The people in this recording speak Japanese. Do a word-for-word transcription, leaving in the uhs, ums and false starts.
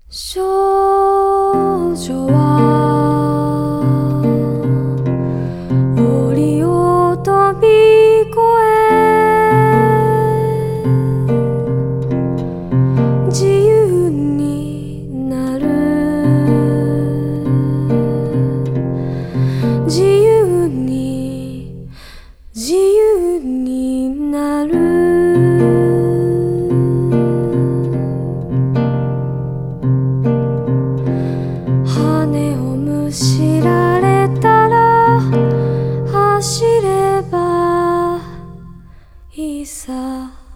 少女は檻を飛び越え自由になる自由に自由になる知られたら走ればいいさ